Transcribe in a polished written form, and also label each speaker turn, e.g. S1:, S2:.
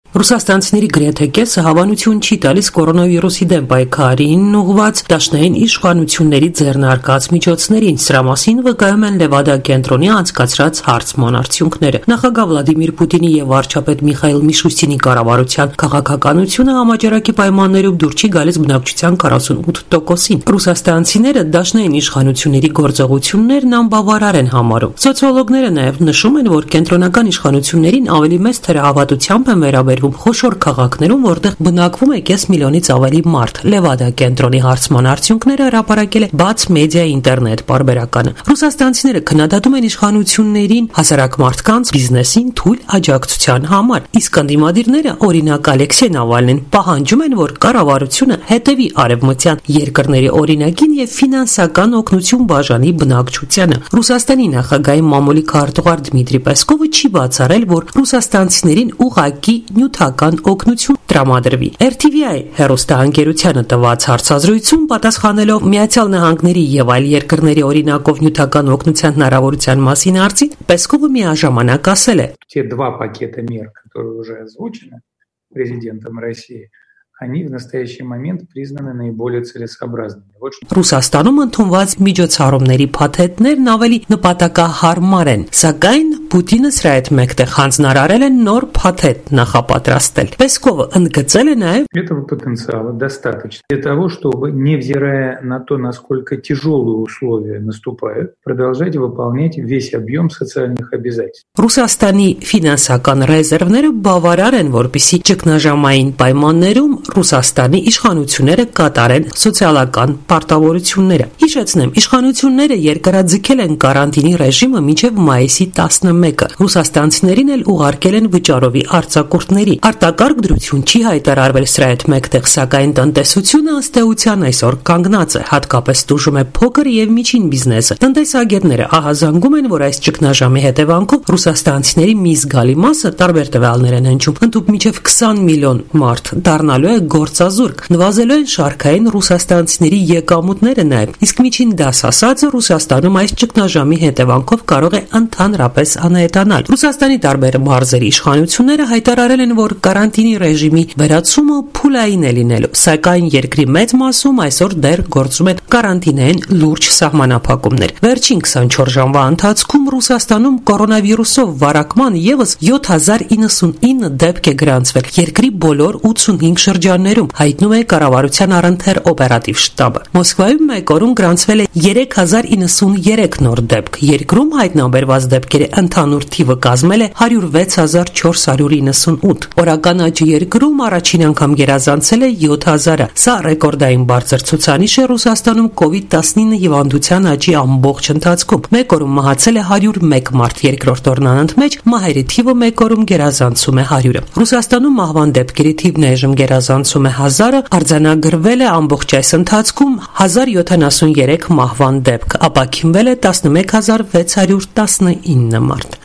S1: Ռուսաստանցիների գրեթե կեսը հավանություն չի տալիս կորոնավիրուսի դեմ պայքարին ուղղված դաշնային իշխանությունների ձեռնարկած միջոցներին։ Սրա մասին վկայում են Լևադա կենտրոնի անցկացրած հարցման արդյունքները։ Նախագահ Վլադիմիր Պուտինի եւ վարչապետ Միխայիլ Միշուստինի կառավարության քաղաքականությունը համաճարակի պայմաններում դուր չի գալիս բնակչության 48%-ին։ Ռուսաստանցիները դաշնային իշխանությունների գործողություններն անբավարար են համարում։ Սոցիոլոգները նաեւ նշում են, որ կենտրոնական իշխանություններին ավելի մեծ թերահավատությամբ են վերաբերվում խոշոր քաղաքներում, որտեղ բնակվում է կես միլիոնից ավելի մարդ։ Լևադա կենտրոնի հարցման արդյունքները հրապարակել է Բաց մեդիա ինտերնետ պարբերականը։ Ռուսաստանցիները քննադատում են իշխանություններին հասարակ մարդկանց բիզնեսին թույլ աջակցության համար, իսկ ընդդիմադիրները, օրինակ Ալեքսեյ Նավալնին, պահանջում են, որ կառավարությունը հետևի արևմտյան երկրների օրինակին եւ ֆինանսական օգնություն բաժանի բնակչությանը։ Ռուսաստանի նախագահի մամուլի քարտուղար Դմիտրի Պեսկովը չի բացառել, որ ռուսաստանցիներին ուղղակի նյութական օգնություն տրամադրվի։ RTVI հեռուստաընկերությանը տված հարցազրույցում պատասխանելով Միացյալ Նահանգների եւ այլ երկրների օրինակով նյութական օգնության հնարավորության մասին հարցին, Պեսկովը միաժամանակ ասել է.
S2: Те два пакета мер, которые уже озвучены президентом России, они в настоящий момент признаны наиболее целесообразными.
S1: Ռուսաստանում ընդունված միջոցառումների փաթեթներն ավելի նպատակահարմար են, սակայն Պուտինը սրա հետ մեկտեղ հանձնարարել է նոր փաթեթ նախապատրաստել։ Պեսկովը ընդգծել է նաև
S2: Этого потенциала достаточно для того, чтобы, невзирая на то, насколько тяжелые условия наступают, продолжать выполнять весь объем социальных обязательств.
S1: Ռուսաստանի ֆինանսական ռեզերվները բավարար են, որպեսզի ճգնաժամային պայմաններում Ռուսաստանի իշխանությունները կատարեն սոցիալական պարտավորությունները։ Հիշեցնեմ, իշխանությունները երկարաձգել են կարանտինի ռեժիմը մինչև մայիսի 11-ը։ Ռուսաստանցիներին էլ ուղարկել են վճարովի արձակուրդների։ Արտակարգ դրություն չի հայտարարվել սրա հետ մեկտեղ, սակայն տնտեսությունը ըստ էության այսօր կանգնած է, հատկապես տուժում է փոքր եւ միջին բիզնեսը։ Տնտեսագետները ահազանգում են, որ այս ճգնաժամի հետևանքով ռուսաստանցիների մի զգալի մասը, տարբեր տվյալներ են հնչում, ընդհանուր մինչև 20 միլիոն մարդ դառնալու է գործազուրկ, նվազելու են շարքային ռուսաստանցիների եկամուտները նաև, իսկ միջին դաս ասածը Ռուսաստանում այս ճգնաժամի հետևանքով կարող է ընդհանրապես անհետանալ։ Ռուսաստանի տարբեր մարզերի իշխանությունները հայտարարել են, որ կարանտինի ռեժիմի վերացումը փուլային է լինելու, սակայն երկրի մեծ մասում այսօր դեռ գործում են կարանտինային լուրջ սահմանափակումներ։ Վերջին 24 ժամվա ընթացքում Ռուսաստանում կորոնավիրուսով վարակման եւս 7099 դեպք է գրանցվել երկրի բոլոր 85 շրջաններում, հայտնում է կառավարության առընթեր օպերատիվ շտաբը։ Մոսկվայում մեկ օրում գրանցվել է 3093 նոր դեպք։ Երկրում հայտնաբերված դեպքերի ընդհանուր թիվը կազմել է 106498։ Օրական աճը երկրում առաջին անգամ գերազանցել է 7000-ը։ Սա ռեկորդային բարձր ցուցանիշ է Ռուսաստանում COVID-19 հիվանդության աճի ամբողջ ընթացքում։ Մեկ օրում մահացել է 101 մարդ, երկրորդ օրն անընդմեջ մահերի թիվը մեկ օրում գերազանցում է 100-ը։ Ռուսաստանում մահվան դեպքերի թիվն այժմ գերազանցում է 1000-ը, արձանագրվել է ամբողջ այս ընթացքում 1073 մահվան դեպք, ապաքինվել է 11619 մարդ։